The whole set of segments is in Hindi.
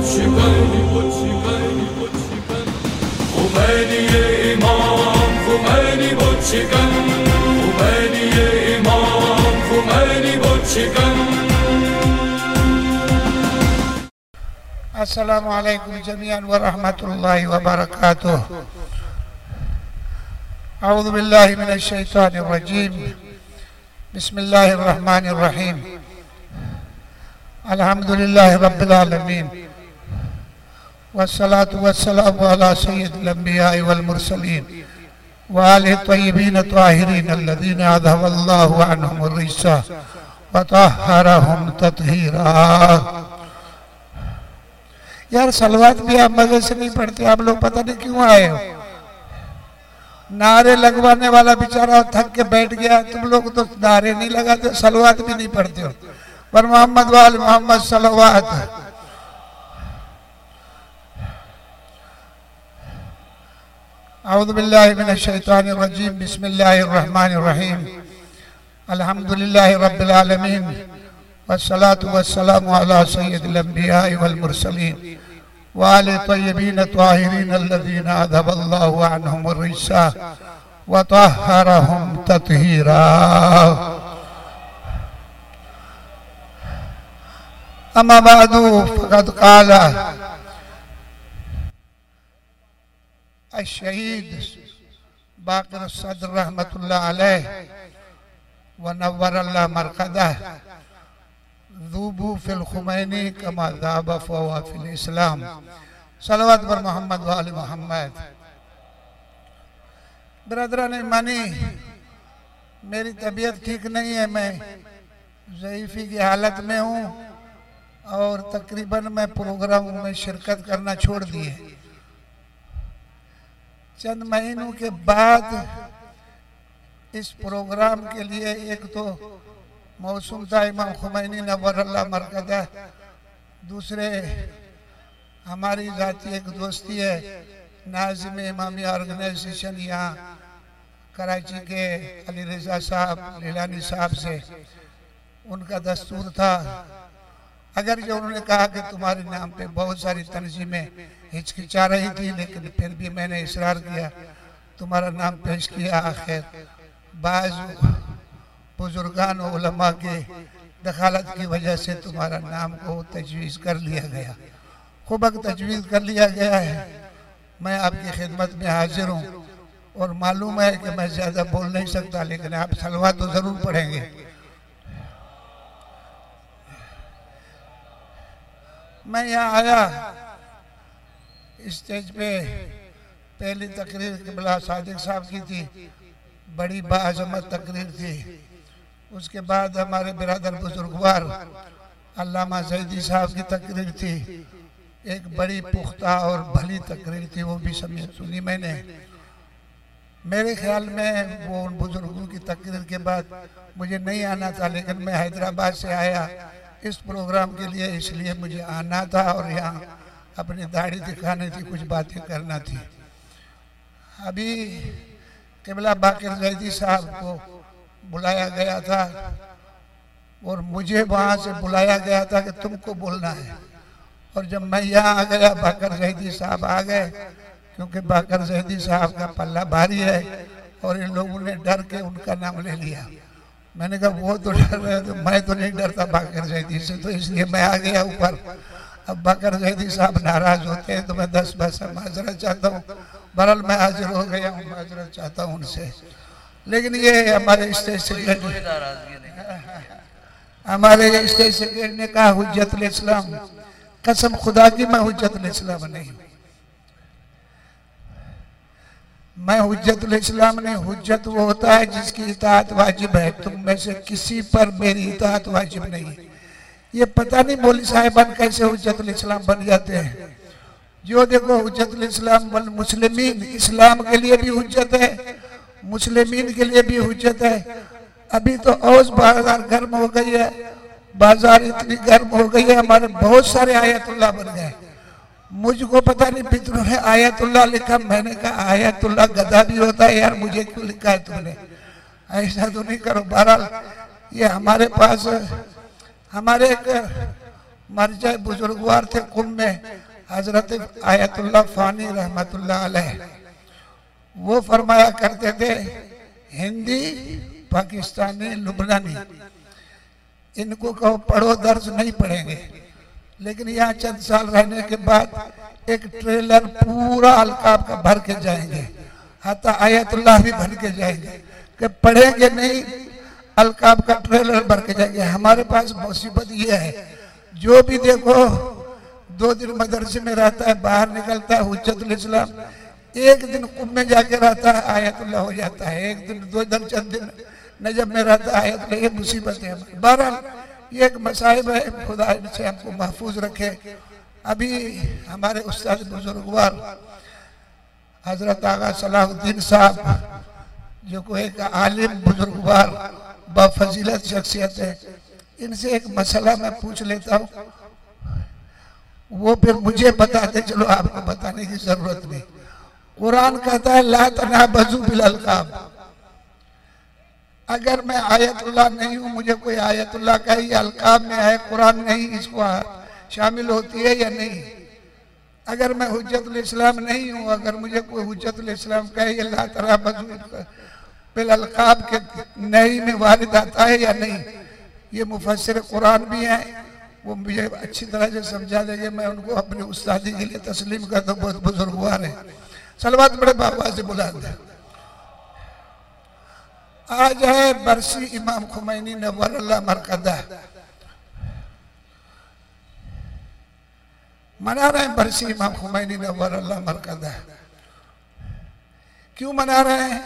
अस्सलामु अलैकुम जमीअन व रहमतुल्लाहि व बरकातुहू। अऊज़ु बिल्लाहि मिनश शैतानिर रजीम। बिस्मिल्लाहिर रहमानिर रहीम। अल्हम्दुलिल्लाहि रब्बिल आलमीन वस्सलातु वस्सलामु अला सय्यिदिल अंबिया'i वल मुरसलीन व आलिहि तय्यिबीन ताहिरीन अल्लज़ीना अज़हबल्लाहु अन्हुमुर रिज्सा व तहहरहुम तत्हीरा। यार सलवात भी आप मजे से नहीं पढ़ते, आप लोग पता नहीं क्यों आए हो। नारे लगवाने वाला बेचारा थक के बैठ गया, तुम लोग तो नारे नहीं लगाते, सलवात भी नहीं पढ़ते हो। पर मोहम्मद वाल मोहम्मद सलवात। अऊज़ु बिल्लाहि मिनश शैतानिर रजीम। बिस्मिल्लाहिर रहमानिर रहीम। अल्हम्दुलिल्लाहि रब्बिल आलमीन वस्सलातु वस्सलामु अला सय्यिदिल अंबिया'i वल मुरसलीन व आलिहि तय्यिबीन ताहिरीन अल्लज़ीना अज़हबल्लाहु अन्हुमुर रिज्सा व तहहरहुम तत्हीरा। अम्मा बअदु फ़क़द क़ाल अश-शहीद बाक़िर सद्र रहमतुल्लाह अलैह व नव्वरल्लाह मरक़दह ज़ूबू फिल खुमैनी कमा ज़ाबा फ़वा फिल इस्लाम। सलवात पर मोहम्मद वाले मोहम्मद। ब्रदरान मानी, मेरी तबीयत ठीक नहीं है, मैं ज़ईफ़ी की हालत में हूँ और तकरीबन मैं प्रोग्राम में शिरकत करना छोड़ दिए। चंद महीनों के बाद इस प्रोग्राम के लिए एक तो मौसम था इमाम खुमैनी नव्वरल्लाह मरक़दह, दूसरे हमारी जाती एक दोस्ती है नाज़िम इमामी ऑर्गेनाइजेशन यहाँ कराची के अली रज़ा साहब लीलानी साहब से, उनका दस्तूर था। अगर जो उन्होंने कहा कि तुम्हारे नाम पे बहुत सारी तंजीमें हिचकिचा रही थी, लेकिन फिर भी मैंने इसरार किया, तुम्हारा नाम पेश किया। आखिर बाज़ बुजुर्गान उलमा के दखालत की वजह से तुम्हारा नाम को तजवीज़ कर लिया गया, खुबक तजवीज़ कर लिया गया है। मैं आपकी खिदमत में हाजिर हूँ और मालूम है कि मैं ज़्यादा बोल नहीं सकता, लेकिन आप सलवात तो ज़रूर पढ़ेंगे। मैं यहाँ आया, स्टेज पे पहली तकरीर क़िबला सादिक साहब की थी, बड़ी बाअज़मत तकरीर थी। उसके बाद हमारे बिरादर बुजुर्गवार अल्लामा ज़ैदी साहब की तकरीर थी, एक बड़ी पुख्ता और भली तकरीर थी, वो भी सुनी मैंने। मेरे ख्याल में वो उन बुजुर्गों की तकरीर के बाद मुझे नहीं आना था, लेकिन मैं हैदराबाद से आया इस प्रोग्राम के लिए, इसलिए मुझे आना था और यहाँ अपनी दाढ़ी दिखानी थी, कुछ बातें करना थी। अभी क़िबला बाक़िर ज़ैदी साहब को बुलाया गया था और मुझे वहाँ से बुलाया गया था कि तुमको बोलना है। और जब मैं यहाँ आ गया, बाक़िर ज़ैदी साहब आ गए, क्योंकि बाक़िर ज़ैदी साहब का पल्ला भारी है और इन लोगों ने डर के उनका नाम ले लिया। मैंने कहा वो तो डर रहे, तो मैं तो नहीं डरता बाक़िर ज़ैदी से, तो इसलिए मैं आ गया ऊपर। अब बाक़िर ज़ैदी साहब नाराज़ होते हैं तो मैं 10 पैसा माजरत चाहता हूँ। बहरहाल मैं हाजिर हो गया हूँ, माजरत चाहता हूँ उनसे। लेकिन ये हमारे स्टेज सेक्रेटरी ने कहा हुज्जतुल इस्लाम, कसम खुदा की मैं हुज्जतुल इस्लाम नहीं, मैं हुज्जतुल इस्लाम नहीं। हुज्जत वो होता है जिसकी इताअत वाजिब है, तुम में से किसी पर मेरी इताअत वाजिब नहीं। ये पता नहीं मौलवी साहिबान कैसे हुज्जतुल इस्लाम बन जाते हैं। जो देखो हुज्जतुल इस्लाम वल मुस्लिमीन, इस्लाम के लिए भी हुज्जत है, मुस्लिमीन के लिए भी हुज्जत है। अभी तो औस बाजार गर्म हो गई है, बाजार इतनी गर्म हो गई है, हमारे बहुत सारे आयतुल्लाह बन गए। मुझको पता नहीं पितरों ने आयतुल्लाह लिखा, मैंने कहा आयतुल्लाह गधा भी होता है यार, मुझे क्यों लिखा है तुमने, ऐसा तो नहीं करो। बहरहाल ये हमारे पास हमारे एक मरजा बुजुर्गवार थे कुम में, हजरत आयतुल्लाह फानी रहमतुल्लाह अलैह, वो फरमाया करते थे हिंदी पाकिस्तानी लुबनानी इनको कहो पढ़ो, दर्ज नहीं पढ़ेंगे। लेकिन यहाँ चंद साल रहने के बाद एक ट्रेलर पूरा अलकाब का भर के जाएंगे, हत्ता आयतुल्लाह भी भर के जाएंगे कि पढ़ेंगे नहीं, अलकाब का ट्रेलर भर के जाएंगे। हमारे पास मुसीबत ये है, जो भी देखो 2 दिन मदरसे में रहता है, बाहर निकलता है हुज्जतुल इस्लाम, एक दिन कुम में जाके रहता है आयतुल्लाह हो जाता है, एक दिन 2 दिन चंद दिन नजब में रहता है आयतुल्लाह। ये मुसीबत है। बहरहाल ये एक मसाइब है, खुदा से हमको महफूज रखे। अभी हमारे उस्ताद बुजुर्गवार हजरत आगा सलाहुद्दीन साहब, जो को एक आलिम बुजुर्गवार बाफजीलत शख्सियत है, इनसे एक मसला मैं पूछ लेता हूँ, वो फिर मुझे बताते, चलो आपको बताने की जरूरत नहीं। कुरान कहता है ला तनाबज़ू बिल अलकाब। अगर मैं आयतुल्लाह नहीं हूँ, मुझे कोई आयतुल्लाह का ही अलकाब में है, कुरान नहीं इसको शामिल होती है या नहीं? अगर मैं हुज्जतुल इस्लाम नहीं हूँ, अगर मुझे कोई हुज्जतुल इस्लाम कहे ये ला तनाबज़ू बिल अलकाब के नहीं में वारिद आता है या नहीं? ये मुफस्सिर कुरान भी हैं, वो मुझे अच्छी तरह से समझा देंगे। मैं उनको अपने उस्तादी के लिए तस्लीम करता हूँ, बहुत बुजुर्गवार है। सलवात बड़े बाबा से बुला दे। आज है बरसी इमाम खुमैनी नव्वरल्लाह मरकदा, मना रहे हैं बरसी इमाम खुमैनी नव्वरल्लाह मरकदा। क्यों मना रहे हैं?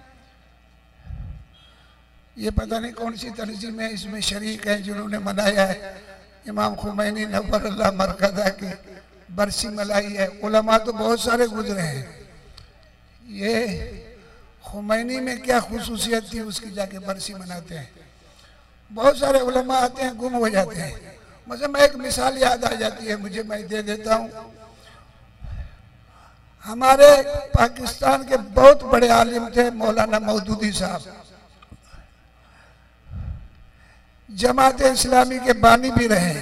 ये पता नहीं कौन सी तंजीम है इसमें शरीक है जिन्होंने मनाया है इमाम खुमैनी नव्वरल्लाह मरकदा की बरसी मलाई है। उलमा तो बहुत सारे गुजरे हैं, ये खुमैनी में क्या खुसूसियत थी उसकी जाके बरसी मनाते हैं। बहुत सारे उलमा आते हैं, गुम हो जाते हैं। मुझे मैं एक मिसाल याद आ जाती है मुझे, मैं दे देता हूँ। हमारे पाकिस्तान के बहुत बड़े आलिम थे मौलाना मौदूदी साहब, जमात इस्लामी के बानी भी रहे,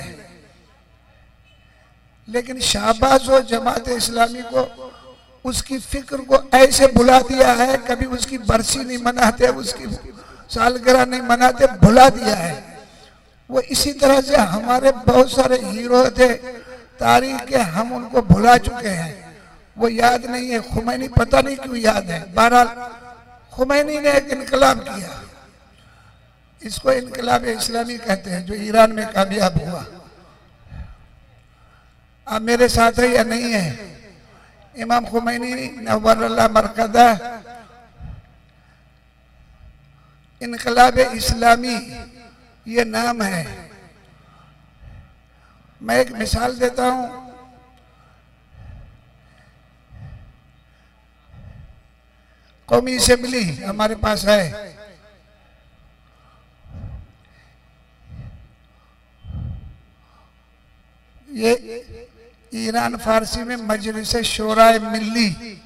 लेकिन शाहबाज हो जमात इस्लामी को उसकी फिक्र को ऐसे भुला दिया है, कभी उसकी बरसी नहीं मनाते, उसकी सालगिरह नहीं मनाते, भुला दिया है। वो इसी तरह से हमारे बहुत सारे हीरो थे तारीख के, हम उनको भुला चुके हैं, वो याद नहीं है। खुमैनी पता नहीं क्यों याद है। बहरहाल खुमैनी ने एक इनकलाब किया, इसको इनकलाब इस्लामी कहते हैं, जो ईरान में कामयाब हुआ। आप मेरे साथ है या नहीं है? इमाम खुमैनी नव्वरल्लाह मरकदा इनकलाब इस्लामी ये नाम है। मैं एक मिसाल देता हूं। कौमी असेंबली हमारे पास है, ये ईरान फारसी में मजलिस शोराए मिल्ली,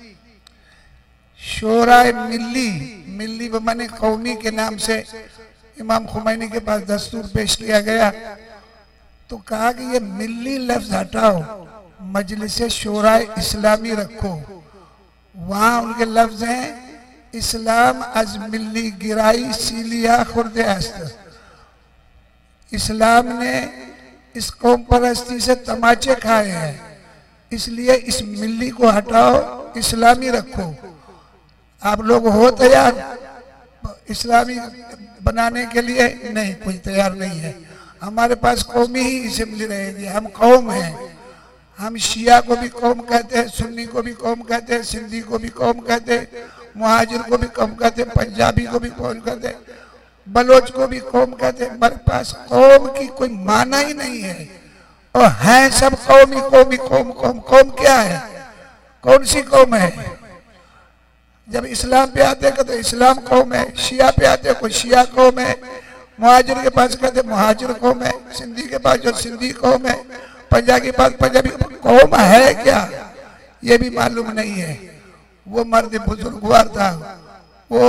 शोराए मिल्ली, मिल्ली बमाने कौमी के नाम से इमाम खुमैनी के पास दस्तूर पेश किया गया, तो कहा कि ये मिल्ली लफ्ज हटाओ, मजलिस शोराए इस्लामी रखो। वहां उनके लफ्ज हैं इस्लाम अज मिल्ली गिराई सीलिया खुर्द अस्त। इस्लाम ने इस कौम परस्ती से तमाचे खाए हैं, इसलिए इस मिल्ली को हटाओ, इस्लामी रखो। आप लोग हो तैयार इस्लामी बनाने के लिए? नहीं, कोई तैयार नहीं है। हमारे पास कौमी ही असेंबली रहेगी। हम कौम हैं, हम शिया को भी कौम कहते हैं, सुन्नी को भी कौम कहते हैं, सिंधी को भी कौम कहते हैं, मुहाजिर को भी कौम कहते हैं, पंजाबी को भी कौम कहते हैं, बलोच को भी कौम कहते हैं। हमारे पास कौम की कोई माना ही नहीं है, और है सब कौमी कौमी कौम कौम। कौम क्या है? कौन सी कौम है? जब इस्लाम पे आते हैं तो इस्लाम कौम है, शिया पे आते हैं कोई शिया कौम है, मुहाजिर के पास कहते मुहाजिर कौम है, सिंधी के पास जो सिंधी कौम है, पंजाबी के पास पंजाबी कौम है क्या? ये भी मालूम नहीं है। वो मर्द बुजुर्गवार था, वो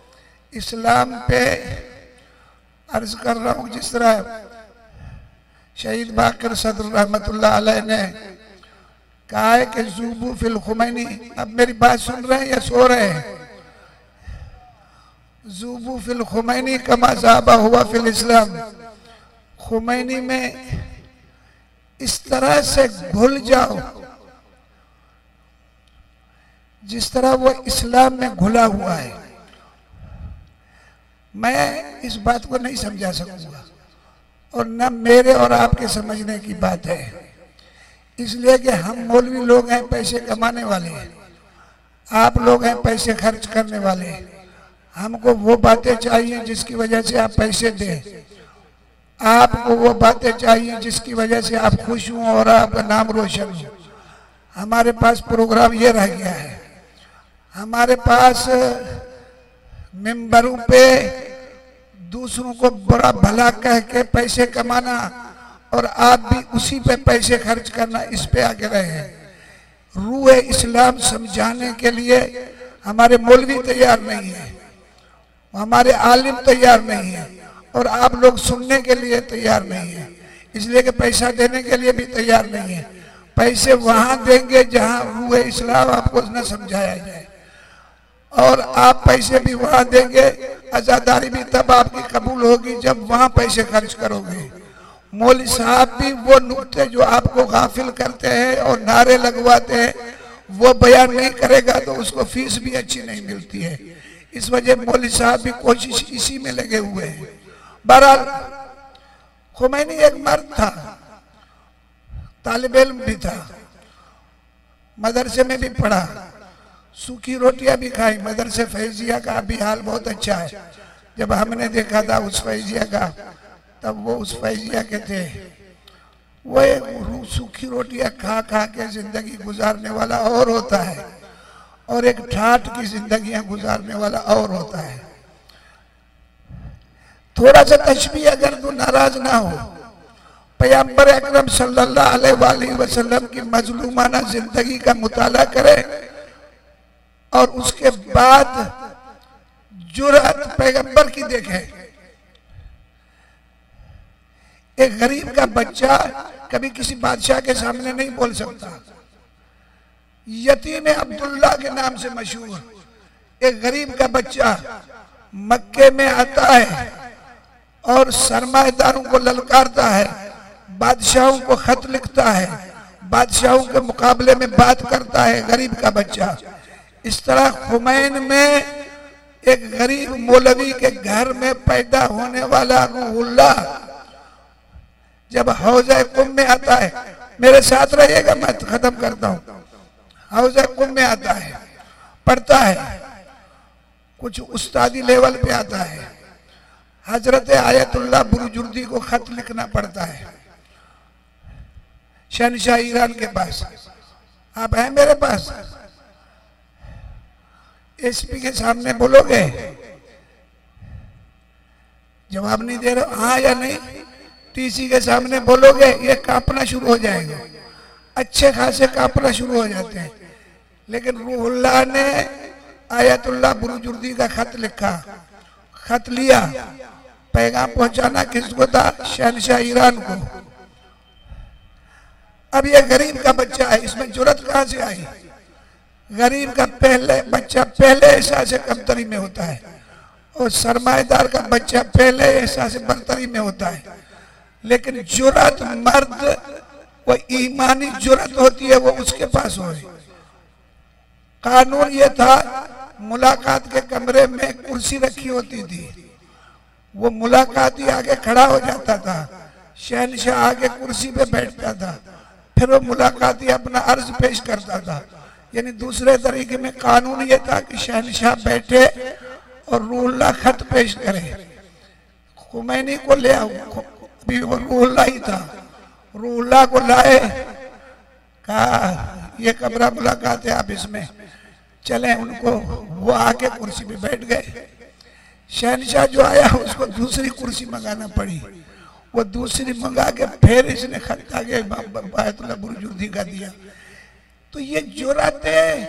इस्लाम पे अर्ज कर रहा हूँ, जिस तरह शहीद बाकर सदर रहमतुल्लाह अलैह ने कहा है कि ज़ुबू फिल खुमैनी। अब मेरी बात सुन रहे हैं या सो रहे हैं? ज़ुबू फिल खुमैनी कमा ज़ाबा हुआ फिल इस्लाम। खुमैनी में इस तरह से घुल जाओ जिस तरह वो इस्लाम में घुला हुआ है। मैं इस बात को नहीं समझा सकूंगा और न मेरे और आपके समझने की बात है, इसलिए कि हम मौलवी लोग हैं, पैसे कमाने वाले हैं, आप लोग हैं पैसे खर्च करने वाले। हमको वो बातें चाहिए जिसकी वजह से आप पैसे दें, आपको वो बातें चाहिए जिसकी वजह से आप खुश हों और आपका नाम रोशन हो। हमारे पास प्रोग्राम ये रह गया है, हमारे पास मिंबरों पे दूसरों को बुरा भला कह के पैसे कमाना और आप भी उसी पे पैसे खर्च करना, इस पे आगे रहे हैं। रूह इस्लाम समझाने के लिए हमारे मौलवी तैयार नहीं है, हमारे आलिम तैयार नहीं है और आप लोग सुनने के लिए तैयार नहीं है, इसलिए कि पैसा देने के लिए भी तैयार नहीं है। पैसे वहां देंगे जहां रूह इस्लाम आपको न समझाया जाए, और आप पैसे भी वहां देंगे, आजादारी भी तब आपकी कबूल होगी जब वहां पैसे खर्च करोगे। मौलवी साहब भी वो नुक्ते जो आपको गाफिल करते हैं और नारे लगवाते हैं वो बयान नहीं करेगा तो उसको फीस भी अच्छी नहीं मिलती है। इस वजह मौलवी साहब भी कोशिश इसी में लगे हुए हैं। बहरहाल खुमैनी एक मर्द था, तालिब इल्म भी था, मदरसे में भी पढ़ा, सूखी रोटियां भी खाई। मदरसे फैजिया का भी हाल बहुत अच्छा है। जब हमने देखा था उस फैजिया का, तब वो उस फैजिया के थे, वो एक सूखी रोटियां खा खा के जिंदगी गुजारने वाला और होता है और एक ठाठ की जिंदगियां गुजारने वाला और होता है। थोड़ा सा तशबीह अगर तू नाराज ना हो, पैगंबर अकरम सल्लल्लाहु अलैहि वसल्लम की मजलूमाना जिंदगी का मुताला करे और उसके बाद जुर्अत पैगंबर की देखे। एक गरीब का बच्चा कभी किसी बादशाह के सामने नहीं बोल सकता। यतीम अब्दुल्ला के नाम से मशहूर एक गरीब का बच्चा मक्के में आता है और सरमाएदारों को ललकारता है, बादशाहों को खत लिखता है, बादशाहों के मुकाबले में बात करता है गरीब का बच्चा। इस तरह खुमैन में एक गरीब मौलवी के घर में पैदा होने वाला रूहुल्लाह जब हौज़े कुम में आता है, मेरे साथ रहिएगा, मैं खत्म करता हूं। हौज़े कुम में आता है, पढ़ता है, कुछ उस्तादी लेवल पे आता है, हजरत आयतुल्लाह बुरुजुर्दी को खत लिखना पड़ता है शहनशाह ईरान के पास। आप हैं मेरे पास? एसपी के सामने बोलोगे? जवाब नहीं दे रहे, हाँ या नहीं? टीसी के सामने बोलोगे, ये कांपना शुरू हो जाएगा, अच्छे खासे कांपना शुरू हो जाते हैं। लेकिन रूहुल्लाह ने आयतुल्लाह बुरुजुर्दी का खत लिखा, खत लिया, पैगाम पहुंचाना किसको था? शहनशाह ईरान को। अब ये गरीब का बच्चा है, इसमें जुर्रत कहां से आई? गरीब का पहले बच्चा पहले एहसास कमतरी में होता है और सरमाएदार का बच्चा पहले एहसास बरतरी में होता है। लेकिन जुर्रत मर्द, वो ईमानी जुर्रत होती है, वो उसके पास हो। कानून ये था, मुलाकात के कमरे में कुर्सी रखी होती थी, वो मुलाकाती आगे खड़ा हो जाता था, शहनशाह आगे कुर्सी पे बैठता था, फिर वो मुलाकाती अपना अर्ज पेश करता था। यानी दूसरे तरीके में कानून ये था कि शहनशाह बैठे और रूहुल्लाह खत पेश करे। खुमैनी को ले आओ, अभी वो रूहुल्लाह ही था, रूहुल्लाह को लाए, कहा ये कमरा मुलाकात है, आप इसमें चले। उनको वो आके कुर्सी पे बैठ गए। शहनशाह जो आया उसको दूसरी कुर्सी मंगाना पड़ी, वो दूसरी मंगा के फिर इसने खत आगे आयतुल्लाह बुरुजुर्दी का दिया। तो ये जुर्रतें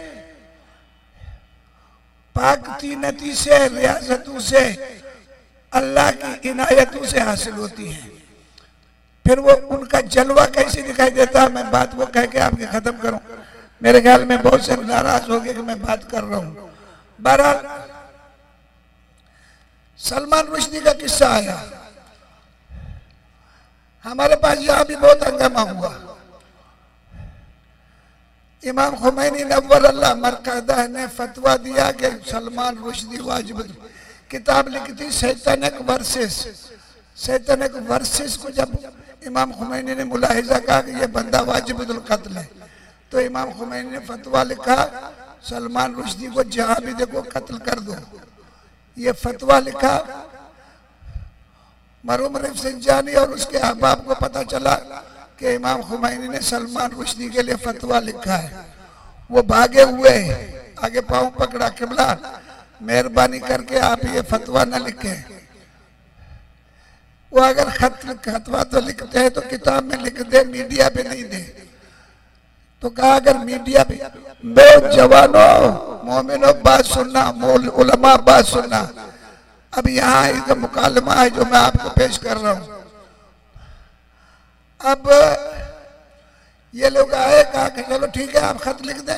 पाक तीनती से, रियासतों से, अल्लाह की इनायतों से हासिल होती हैं। फिर वो उनका जलवा कैसे दिखाई देता है। मैं बात वो कह के आपके खत्म करूं, मेरे ख्याल में बहुत से नाराज हो गए कि मैं बात कर रहा हूं। बहरहाल सलमान रुश्दी का किस्सा आया, हमारे पास यहां भी बहुत हंगामा हुआ। इमाम खुमैनी नव्वर अल्लाह मरकज़ह ने फतवा दिया कि सलमान रुश्दी वाजिब, किताब लिखी थी सैतानिक वर्सेस। सैतानिक वर्सेस को जब इमाम खुमैनी ने मुलाहिजा कहा कि यह बंदा वाजिबुल कत्ल है, तो इमाम खुमैनी ने फतवा लिखा सलमान रुश्दी को जहां भी देखो कत्ल कर दो। ये फतवा लिखा, मरहूम रिफसिंजानी और उसके अहबाब को पता चला कि इमाम खुमैनी ने सलमान रुश्दी के लिए फतवा लिखा है। वो भागे हुए, आगे पाँव पकड़ा, किबला मेहरबानी करके आप ये फतवा न लिखे। वो अगर खतवा तो लिखते हैं तो किताब में लिख दे, मीडिया पे नहीं दे। तो कहा अगर मीडिया पे, जवानों मोमिनो बात सुनना, उलमा बात सुनना। अब यहाँ एक मुकालमा है जो मैं आपको पेश कर रहा हूँ। अब ये लोग आए, कहा कि चलो ठीक है आप खत लिख दें।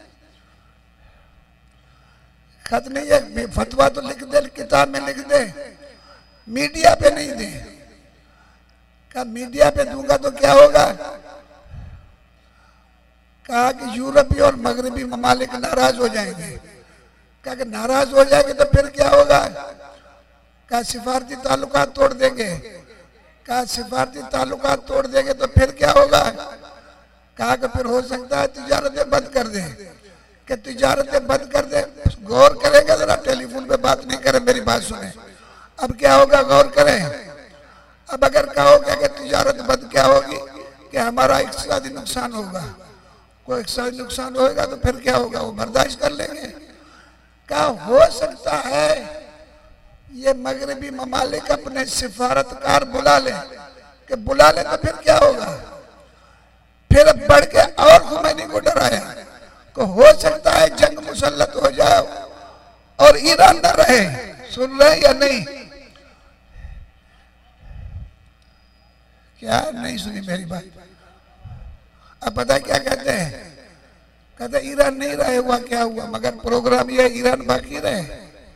खत नहीं है, फतवा तो लिख दे, किताब में लिख दे, मीडिया पे नहीं दे। कहा मीडिया पे दूंगा तो क्या होगा। कहा कि यूरोपीय और मगरबी ममालिक नाराज हो जाएंगे। कहा कि नाराज हो जाएंगे तो फिर क्या होगा। कहा सिफारती ताल्लुकात तोड़ देंगे। कहा सिफारती ताल्लुकात तोड़ देंगे तो फिर क्या होगा। कहा कि फिर हो सकता है तिजारतें बंद कर दें। कि तिजारतें बंद कर दे, गौर करेंगे जरा, टेलीफोन पे बात नहीं करें, मेरी बात सुने। अब क्या होगा, गौर करें। अब अगर कहोगे कि तिजारत बंद, क्या होगी कि हमारा इक्तिसादी नुकसान होगा। कोई इक्तिसादी नुकसान होगा तो फिर क्या होगा, वो बर्दाश्त कर लेंगे। क्या हो सकता है ये मगरबी ममालिक अपने सिफारतकार बुला ले, कि बुला ले तो फिर क्या होगा। फिर बढ़ के और खुमैनी को डराया कि हो सकता है जंग मुसल्लत हो जाए और ईरान न रहे। सुन रहे या नहीं, क्या नहीं सुनी मेरी बात। अब पता है क्या कहते हैं, कहते ईरान नहीं रहे, हुआ क्या हुआ, मगर प्रोग्राम ये ईरान बाकी रहे।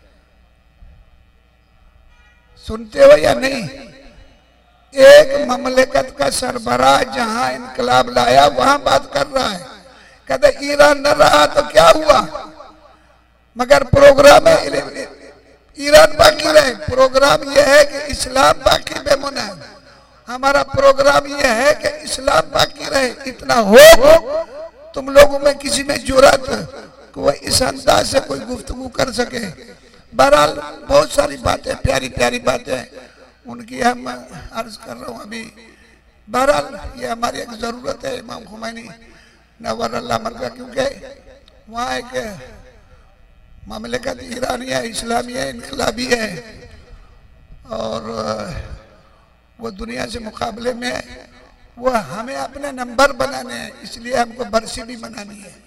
सुनते हो या नहीं। एक ममलिकत का सरबराह जहां इनकलाब लाया वहां बात कर रहा है। कहते ईरान न रहा तो क्या हुआ, मगर प्रोग्राम है ईरान बाकी रहे। प्रोग्राम यह है कि इस्लाम बाकी बेमुन है। हमारा प्रोग्राम यह है कि इस्लाम बाकी रहे। इतना हो तुम लोगों में किसी में जुर्रत कि वह इस अंदाज से कोई गुफ्तगू कर सके। बहरहाल बहुत सारी बातें, प्यारी प्यारी बातें, उनकी हम अर्ज कर रहा हूँ अभी। बहरहाल ये हमारी एक ज़रूरत है इमाम खुमैनी नव्वर अल्लाह मरकज़ह, क्योंकि वहाँ एक ममलिकत ईरानिया इस्लामी है, इनकलाबी है, और वो दुनिया से मुकाबले में वो हमें अपने नंबर बनाने हैं, इसलिए हमको बरसी भी बनानी है।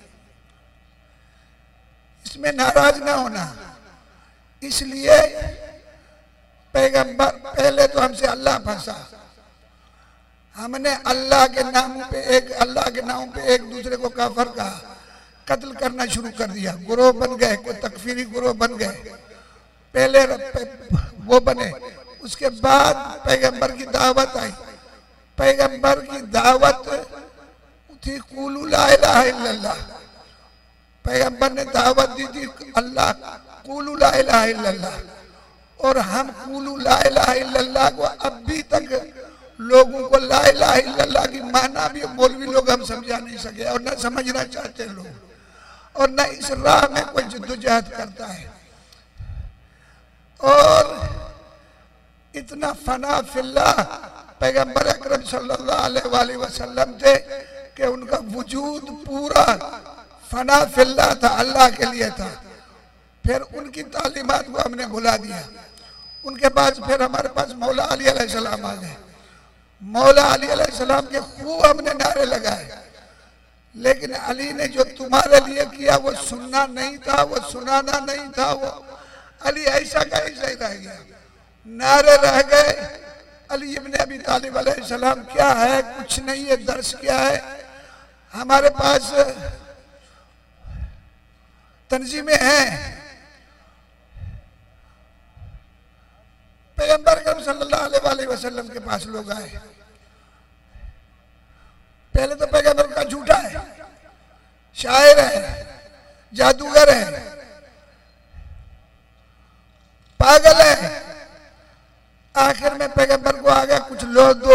इसमें नाराज ना होना। इसलिए पैगंबर पहले तो हमसे अल्लाह फंसा, हमने अल्लाह के नाम पे एक दूसरे को काफर कहा, कत्ल करना शुरू कर दिया, गुरोह बन गए, कोई तकफीरी गुरोह बन गए। पहले वो बने, उसके बाद पैगंबर की दावत आई। पैगंबर की दावत थी कुलू ला इलाहा इल्लल्लाह। पैगंबर ने दावत दी थी अल्लाह कुलू ला इलाहा इल्लल्लाह, और हम कुलू ला इलाहा इल्लल्लाह को अभी तक लोगों को ला इलाहा इल्लल्लाह की माना भी मौलवी लोग हम समझा नहीं सके, और न समझना चाहते लोग, और न इस राह में कोई जद्दोजहद करता है। और इतना फना फिल्लाह पैगंबर अकरम सल्लल्लाहु अलैहि वसल्लम थे कि उनका वजूद पूरा फना फिल्लाह था, अल्लाह के लिए था। फिर उनकी तालीमात को हमने भुला दिया। उनके बाद फिर हमारे पास मौला अली अलैहिस्सलाम आ गए। मौला अली अलैहिस्सलाम के खूब हमने नारे लगाए, लेकिन अली ने जो तुम्हारे लिए किया वो सुनना नहीं था, वो सुनाना नहीं था। वो अली ऐसा का ऐसा ही रह गया। नारे रह गए, अली इब्न अबी तालिब अलैहिस्सलाम क्या है, कुछ नहीं है। दर्श क्या है, हमारे पास तंजीमें हैं। पैगंबर अकरम सल्लल्लाहु अलैहि वसल्लम के पास लोग आए। पहले तो पैगंबर का झूठा है, शायर है, जादूगर है, पागल है। आखिर में पैगंबर को आ गया, कुछ लो दो,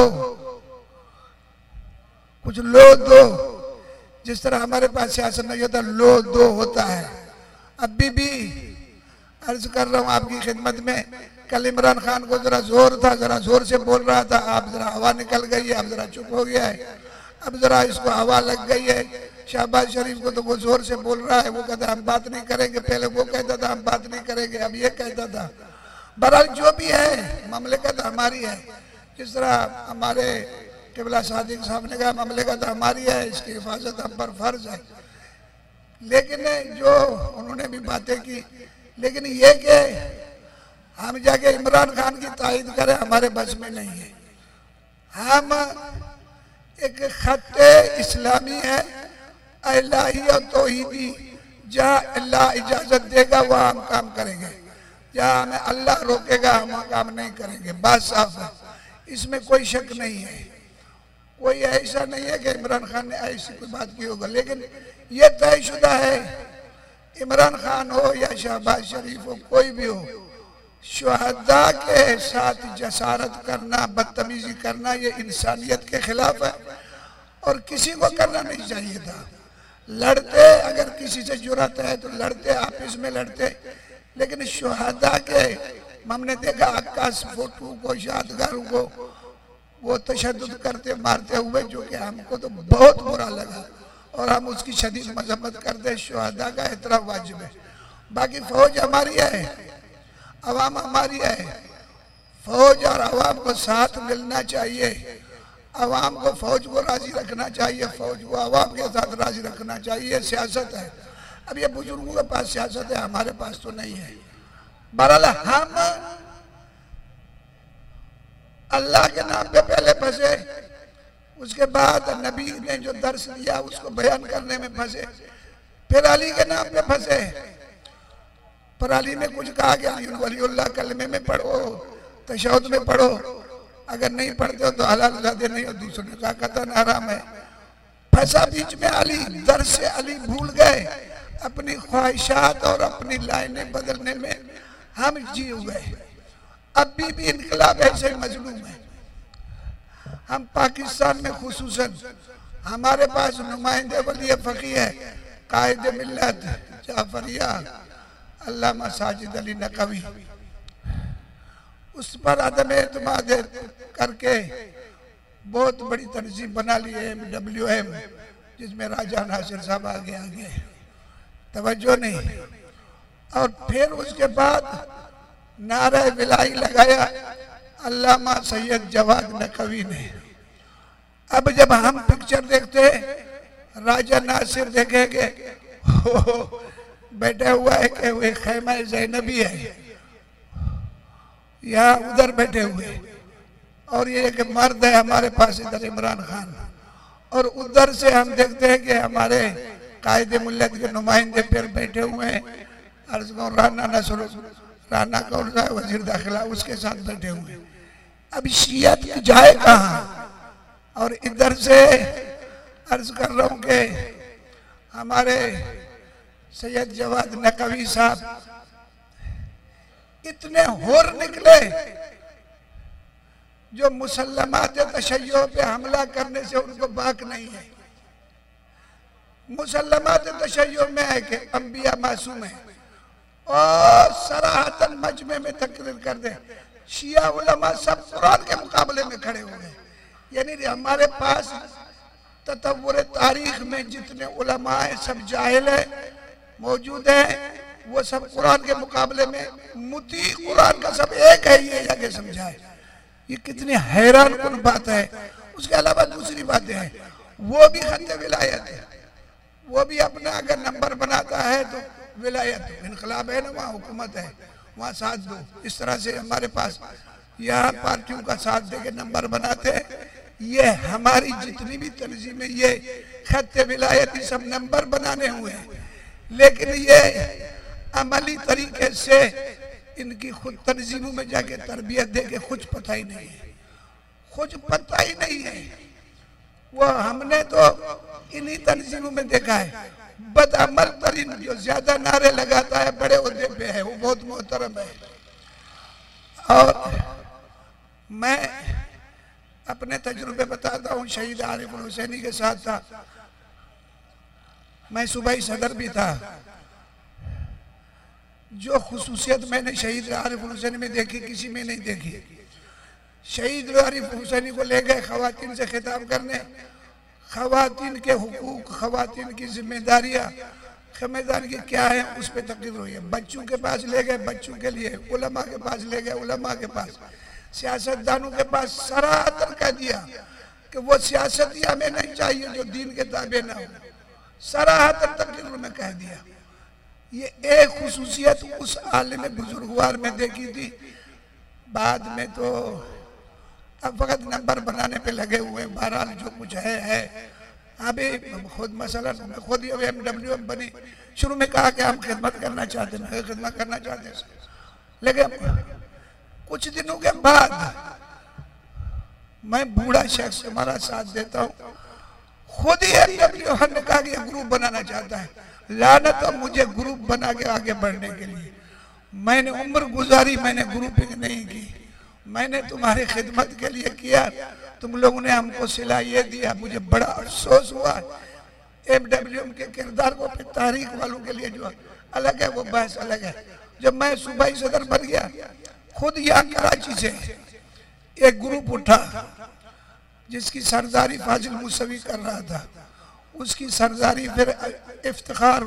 कुछ लो दो। जिस तरह हमारे पास सियासत नहीं होता, लो दो होता है। अभी भी अर्ज कर रहा हूं आपकी खिदमत में, कल इमरान खान को जरा जोर था, जरा जोर से बोल रहा था, आप जरा हवा निकल गई है, अब जरा चुप हो गया है, अब जरा इसको हवा लग गई है। शहबाज शरीफ को तो वो जोर से बोल रहा है, वो कहता हम बात नहीं करेंगे, पहले वो कहता था हम बात नहीं करेंगे, अब ये कहता था। बहरहाल जो भी है, ममलिकत हमारी है। जिस तरह हमारे क़िबला सादिक साहब ने कहा ममलिकत हमारी है, इसकी हिफाजत हम पर फर्ज है। लेकिन जो उन्होंने भी बातें की, लेकिन ये कि हम जाके इमरान खान की तायद करें, हमारे बस में नहीं है। हम एक खत इस्लामी है, इलाही और तौहीदी, जहाँ अल्लाह इजाजत देगा वहाँ हम काम करेंगे, जहाँ हमें अल्लाह रोकेगा हम काम नहीं करेंगे। बात साफ है, इसमें कोई शक नहीं है। कोई ऐसा नहीं है कि इमरान खान ने ऐसी कोई बात की होगा, लेकिन ये तयशुदा है, इमरान खान हो या शहबाज शरीफ हो, कोई भी हो, शुहदा के साथ जसारत करना, बदतमीजी करना, ये इंसानियत के खिलाफ है और किसी को करना नहीं चाहिए था। लड़ते अगर किसी से जुर्रत है तो लड़ते, आपस में लड़ते, लेकिन शुहदा के हमने देखा अक्कास फोटो को, यादगारों को वो तशद्दुद करते मारते हुए, जो कि हमको तो बहुत बुरा लगा और हम उसकी शदीद मजम्मत करते। शुहदा का एहतराम वाजिब है। बाकी फौज हमारी है, अवाम हमारी है। फौज और अवाम को साथ मिलना चाहिए, अवाम को फौज को राजी रखना चाहिए, फौज को अवाम के साथ राजी रखना चाहिए। सियासत है, अब ये बुजुर्गों के पास सियासत है, हमारे पास तो नहीं है। बहरहाल हम अल्लाह के नाम पे पहले फंसे, उसके बाद नबी ने जो दर्श दिया उसको बयान करने में फंसे, फिर अली के नाम पे फंसे। पर अली ने कुछ कहा कि अली वलीउल्लाह कलमे में पढ़ो, तशहुद में पढ़ो, अगर नहीं पढ़ते हो तो हलाल जाते नहीं हो, दूसरों ने कहा कतन हराम है। फंसा बीच में अली, दर्श से अली भूल गए, अपनी ख्वाहिशात और अपनी लाइनें बदलने में हम जी गए। अभी भी इनकलाब ऐसे मजलूम है। हम पाकिस्तान में खुसूसन हमारे पास नुमाइंदे वली फकीह है, कायदे मिल्लत जाफरिया अल्लामा साजिद अली नकवी, उस पर अदम एतमाद करके बहुत बड़ी तंजीम बना ली है MWM, जिसमें राजा नासिर साहब आगे तवज्जो नहीं। और फिर उसके बाद नारा विलाई लगाया अल्लामा सैयद जवाद नकवी ने। अब जब हम पिक्चर देखते राजा नासिर देखेंगे बैठा हुआ है कि वे खैमा ज़ैनबी है, यहाँ उधर बैठे हुए, और ये एक मर्द है हमारे पास इधर इमरान खान, और उधर से हम देखते हैं कि हमारे कायदे मिल्लत के नुमाइंदे फिर बैठे हुए हैं। अर्ज को राना नसर, राना कौन सा वजीर दाखिला, उसके साथ बैठे हुए हैं। अब शियत जाए कहाँ? और इधर से अर्ज कर रहा हूँ कि हमारे सैयद जवाद नकवी साहब इतने होर निकले जो मुसल्लमात तशय्यो पे हमला करने से उनको बाक नहीं है। मुसल्लमात तशय्यो में है कि अंबिया मासूम है, और सराहतन मजमे में तकरीर कर दे शिया उलमा सब कुरान के मुकाबले में खड़े हो गए। यानी हमारे पास ततव्वुर तारीख में जितने उलमा है सब जाहिल है मौजूद है, वो सब कुरान के मुकाबले में मुती कुरान का सब एक है, ये जाके समझाए। ये कितनी हैरान कुन बात है। उसके अलावा दूसरी बातें हैं, वो भी खत्ते विलायत है, वो भी अपना अगर नंबर बनाता है तो विलायत इनकलाब है ना, वहाँ हुकूमत है, वहाँ साथ दो। इस तरह से हमारे पास यहाँ पार्टियों का साथ देके नंबर बनाते हैं। ये हमारी जितनी भी तंजीमें ये खत्ते विलायती सब नंबर बनाने हुए हैं, लेकिन ये अमली तरीके से इनकी खुद तंजीमों में जाके तरबियत दे के कुछ पता ही नहीं है, कुछ पता ही नहीं है। वो हमने तो इन्हीं तंजीमों में देखा है, बदअमल तरीन जो ज्यादा नारे लगाता है बड़े ओहदे पे है, वो बहुत मोहतरम है। और मैं अपने तजुर्बे बताता हूँ, शहीद आरिफ हुसैनी के साथ था, मैं सूबाई सदर भी था। जो खुसूसियत मैंने शहीद आरिफ हुसैनी में देखी किसी में नहीं देखी। शहीद आरिफ हुसैनी को ले गए खवातीन से खिताब करने, खवातीन के हुकूक, खवातीन की जिम्मेदारियां, जिम्मेदारी की क्या है उस पर तकरीर हुई है। बच्चों के पास ले गए, बच्चों के लिए, उलमा के पास ले गए, उलमा के पास, सियासतदानों के पास सराहतर कह दिया कि वो सियासत ही हमें नहीं चाहिए जो दीन के ताबे ना हो, सराहतर तकरीर में कह दिया। ये एक खुसूसियत उस आलिम बुजुर्गवार में देखी थी। बाद में तो अब वक्त नंबर बनाने पे लगे हुए, बहरहाल जो कुछ है। अभी खुद मसला खुद MWM बनी, शुरू में कहा कि हम खिदमत करना चाहते हैं, खिदमत करना चाहते हैं, लेकिन कुछ दिनों के बाद मैं बूढ़ा शख्स हमारा साथ देता हूँ, खुद ही MWM ने कहा कि ग्रुप बनाना चाहता है। लानत तो मुझे ग्रुप बना के आगे बढ़ने के लिए, मैंने उम्र गुजारी, मैंने ग्रुपिंग नहीं की, मैंने तुम्हारी खिदमत के लिए किया, तुम लोगों ने हमको सिला ये दिया। मुझे बड़ा अफसोस हुआ। MWM के किरदार को फिर तारीख वालों के लिए जो अलग है वो बहस अलग है। जब मैं सूबाई सदर बन गया, खुद यहाँ कराची से एक ग्रुप उठा जिसकी सरदारी फाजिल मुसवी कर रहा था, उसकी सरदारी फिर इफ्तिखार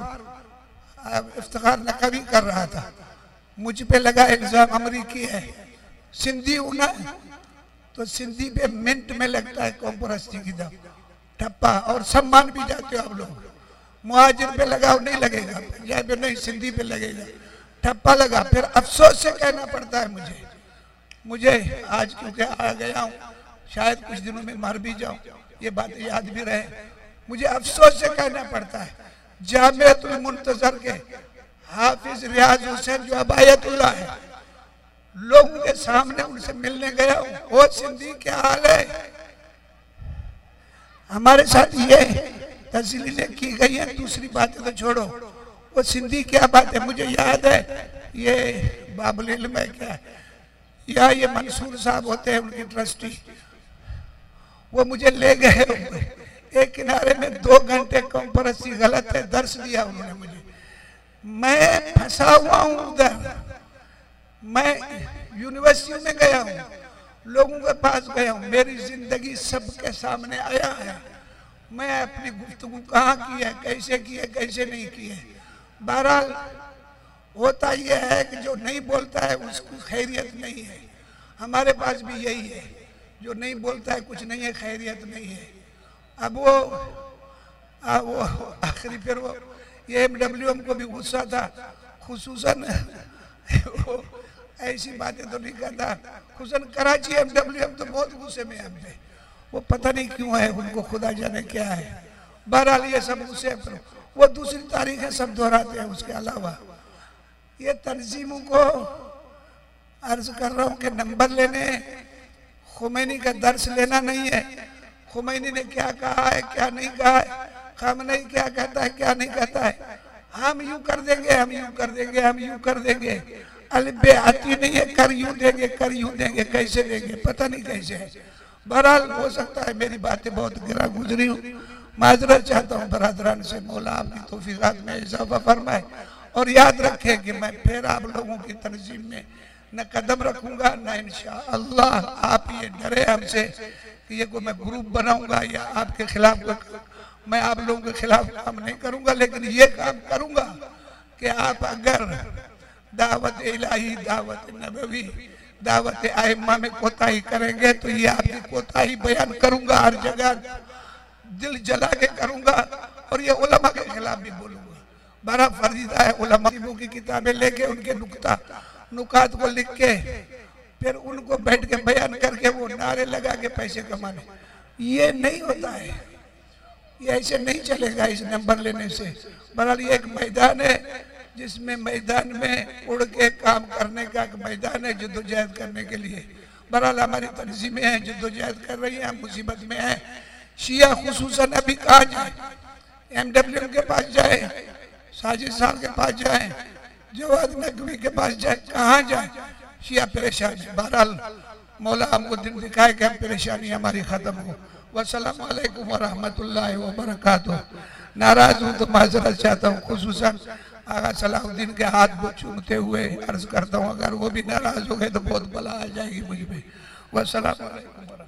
नकवी कर रहा था। मुझ पे लगा इल्जाम अमरीकी है, सिंधी हूं ना, तो सिंधी पे मिनट में लगता है कॉम्परस्ती की दम ठप्पा, और सम्मान भी जाते हो आप लोग। मुहाजिर पे लगाओ नहीं लगेगा, पंजाब पे नहीं, सिंधी पे लगेगा, ठप्पा लगा। फिर अफसोस से कहना पड़ता है मुझे आज क्योंकि आ गया हूँ, शायद कुछ दिनों में मर भी जाऊं, ये बात याद भी रहे, मुझे अफसोस से कहना पड़ता है। जामिअतुल मुंतजर के हाफिज रियाज हुसैन जो अबायतुल्लाह है, लोगों के सामने उनसे मिलने गया हूँ, वो सिंधी क्या हाल है, हमारे साथ ये तस्लीलें की गई हैं, दूसरी बातें तो छोड़ो, वो सिंधी क्या बात है। मुझे याद है ये बाबुल इल्म है क्या, या ये मंसूर साहब होते हैं उनकी ट्रस्टी, वो मुझे ले गए एक किनारे में 2 घंटे कॉम्परसी गलत है दर्श दिया उन्होंने मुझे, मैं फंसा हुआ हूँ उधर, मैं यूनिवर्सिटी में गया हूँ, लोगों के पास गया हूँ, मेरी जिंदगी सबके सामने आया है, मैं अपनी गुफ्तगू कहाँ की है, कैसे की है, कैसे नहीं की है। बहरहाल होता यह है कि जो नहीं बोलता है उसको खैरियत नहीं है, हमारे पास भी यही है, जो नहीं बोलता है कुछ नहीं है, खैरियत नहीं है। अब वो आखिरी फिर वो ये MWM को भी गुस्सा था, खुसूसन ऐसी बातें तो नहीं करता, खुसूसन कराची MWM तो बहुत गुस्से में हम पे, वो पता नहीं क्यों है, उनको खुदा जाने क्या है। बहरहाल ये सब गुस्से पर वो दूसरी तारीखें सब दोहराते हैं। उसके अलावा ये तंजीमों को अर्ज कर रहा हूँ कि नंबर लेने खुमैनी का दर्श लेना नहीं है। खुमैनी ने क्या कहा है, क्या नहीं कहा है, खामनेई क्या कहता है, क्या नहीं कहता है, हम यूं कर देंगे, हम यूं कर देंगे, हम यूं कर देंगे, अलबे आती नहीं है, कर यूं देंगे, कर यूं देंगे, कैसे देंगे पता नहीं कैसे है। बहरहाल हो सकता है मेरी बातें बहुत गिरा गुजरी हूँ, माजरत चाहता हूँ बरादरान से, मौला आपकी तौफीकात में इजाफा फरमाए। और याद रखें कि मैं फिर आप लोगों की तंजीम में न कदम रखूंगा न इंशाअल्लाह। आप ये डरे हमसे कि ये को मैं ग्रुप बनाऊंगा या आपके खिलाफ, मैं आप लोगों के खिलाफ काम नहीं करूंगा, लेकिन ये काम करूंगा कि आप अगर दावत इलाही, दावत नबवी, दावत आइम्मा में कोताही करेंगे तो ये आपकी कोताही बयान करूंगा, हर जगह दिल जला के करूंगा, और ये उलमा के खिलाफ भी बोलूंगा। बड़ा फर्जीदा है उलमा की किताबें लेके उनके नुकात को लिख के फिर उनको बैठ के बयान करके वो नारे लगा के पैसे कमाने। ये नहीं होता है, ये ऐसे नहीं चलेगा इस नंबर लेने से। बहरहाल ये एक मैदान है जिसमें मैदान में उड़ के काम करने का एक मैदान है जद्दोजहद करने के लिए। बहरहाल हमारी तंजीमें हैं जद्दोजहद कर रही हैं, मुसीबत में है। शिया खुसूसन अभी कहाँ जाए, MWM के पास जाए, साजिद साहब के पास जाए, जवाद नकवी के पास जाए, कहाँ जाए, शिया परेशान है। बहरहाल मौला हमको दिन दिखाए कि हम परेशानी हमारी खत्म हो। वस्सलामु अलैकुम व रहमतुल्लाहि व बरकातुहू। नाराज हूँ तो माजरत चाहता हूँ, खुसूसन आगा सलाहुद्दीन के हाथ को चूमते हुए अर्ज करता हूँ, अगर वो भी नाराज हो गए तो बहुत बला आ जाएगी मुझ पे। वस्सलामु अलैकुम।